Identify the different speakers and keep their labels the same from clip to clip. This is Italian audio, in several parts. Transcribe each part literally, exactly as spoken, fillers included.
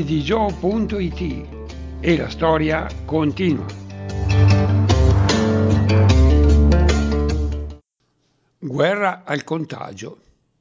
Speaker 1: Medijo punto it e la storia continua. Guerra al contagio.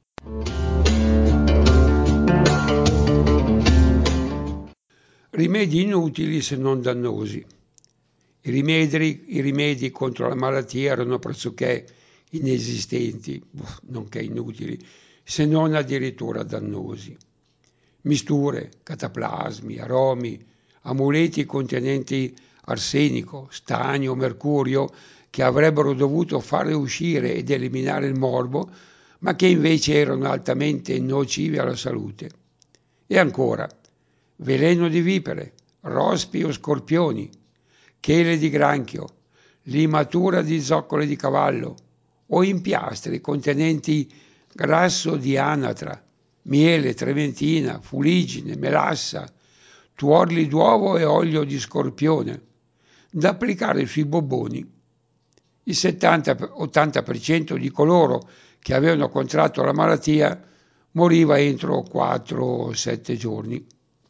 Speaker 1: Rimedi inutili se non dannosi. I rimedi, i rimedi contro la malattia erano pressoché inesistenti, nonché inutili, se non addirittura dannosi. Misture, cataplasmi, aromi, amuleti contenenti arsenico, stagno, mercurio, che avrebbero dovuto fare uscire ed eliminare il morbo, ma che invece erano altamente nocivi alla salute. E ancora, veleno di vipere, rospi o scorpioni, chele di granchio, limatura di zoccole di cavallo o impiastri contenenti grasso di anatra, miele, trementina, fuligine, melassa, tuorli d'uovo e olio di scorpione, da applicare sui bobboni. Il settanta ottanta per cento di coloro che avevano contratto la malattia moriva entro quattro sette giorni.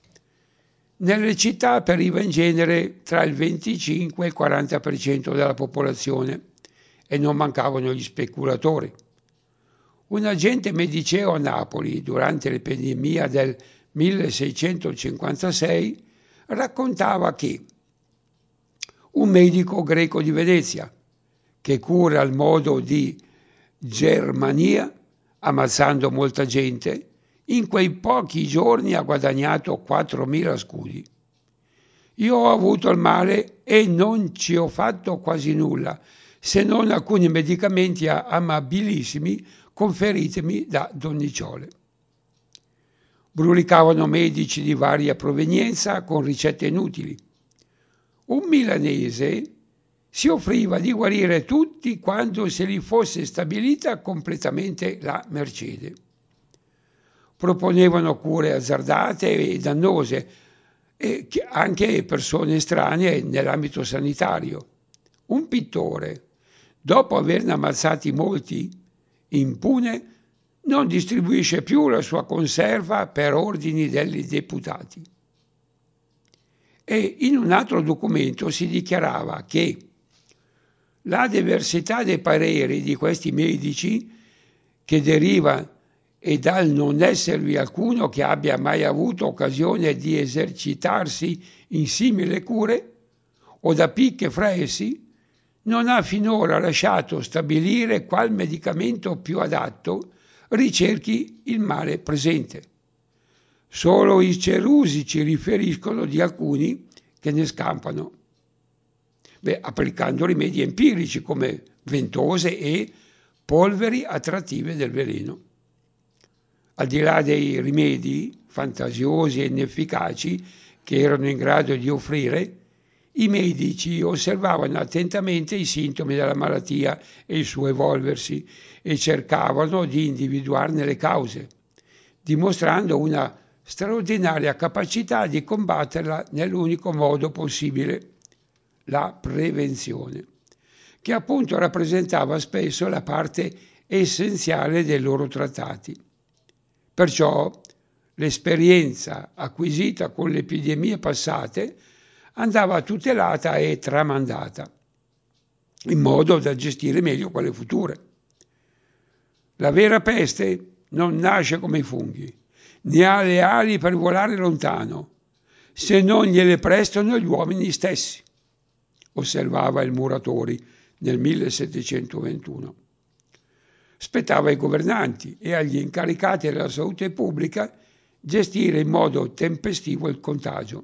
Speaker 1: Nelle città periva in genere tra il venticinque e il quaranta per cento della popolazione e non mancavano gli speculatori. Un agente mediceo a Napoli, durante l'epidemia del milleseicentocinquantasei, raccontava che un medico greco di Venezia, che cura al modo di Germania, ammazzando molta gente, in quei pochi giorni ha guadagnato quattromila scudi. Io ho avuto il male e non ci ho fatto quasi nulla, se non alcuni medicamenti amabilissimi conferitemi da donnicciole. Brulicavano medici di varia provenienza con ricette inutili. Un milanese si offriva di guarire tutti quando se gli fosse stabilita completamente la mercede. Proponevano cure azzardate e dannose, e anche persone estranee nell'ambito sanitario. Un pittore, dopo averne ammazzati molti, impune, non distribuisce più la sua conserva per ordini degli deputati. E in un altro documento si dichiarava che la diversità dei pareri di questi medici, che deriva e dal non esservi alcuno che abbia mai avuto occasione di esercitarsi in simili cure, o da picche fra essi, non ha finora lasciato stabilire qual medicamento più adatto ricerchi il male presente. Solo i cerusi ci riferiscono di alcuni che ne scampano, beh, applicando rimedi empirici come ventose e polveri attrattive del veleno. Al di là dei rimedi fantasiosi e inefficaci che erano in grado di offrire, i medici osservavano attentamente i sintomi della malattia e il suo evolversi e cercavano di individuarne le cause, dimostrando una straordinaria capacità di combatterla nell'unico modo possibile, la prevenzione, che appunto rappresentava spesso la parte essenziale dei loro trattati. Perciò l'esperienza acquisita con le epidemie passate andava tutelata e tramandata, in modo da gestire meglio quelle future. La vera peste non nasce come i funghi, né ha le ali per volare lontano, se non gliele prestano gli uomini stessi, osservava il Muratori nel millesettecentoventuno. Spettava ai governanti e agli incaricati della salute pubblica gestire in modo tempestivo il contagio.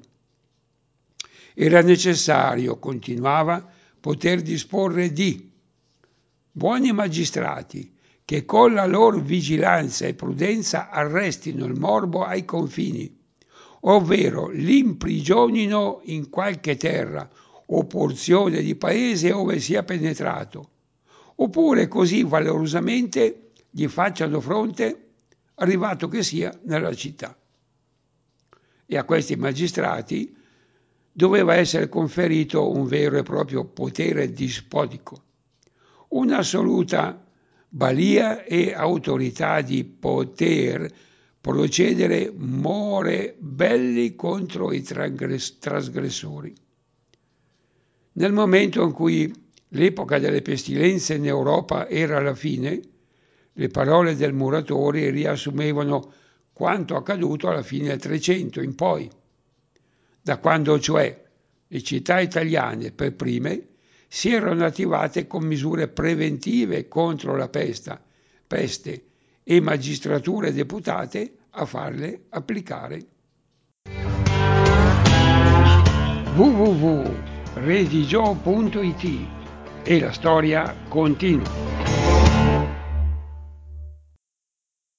Speaker 1: Era necessario, continuava, poter disporre di buoni magistrati che con la loro vigilanza e prudenza arrestino il morbo ai confini, ovvero l'imprigionino in qualche terra o porzione di paese ove sia penetrato, oppure così valorosamente gli facciano fronte, arrivato che sia nella città. E a questi magistrati doveva essere conferito un vero e proprio potere dispotico, un'assoluta balia e autorità di poter procedere more belli contro i trasgressori. Nel momento in cui l'epoca delle pestilenze in Europa era alla fine, le parole del Muratori riassumevano quanto accaduto alla fine del Trecento in poi, da quando cioè le città italiane per prime si erano attivate con misure preventive contro la pesta, peste e magistrature deputate a farle applicare. w w w punto redigio punto it e la storia continua.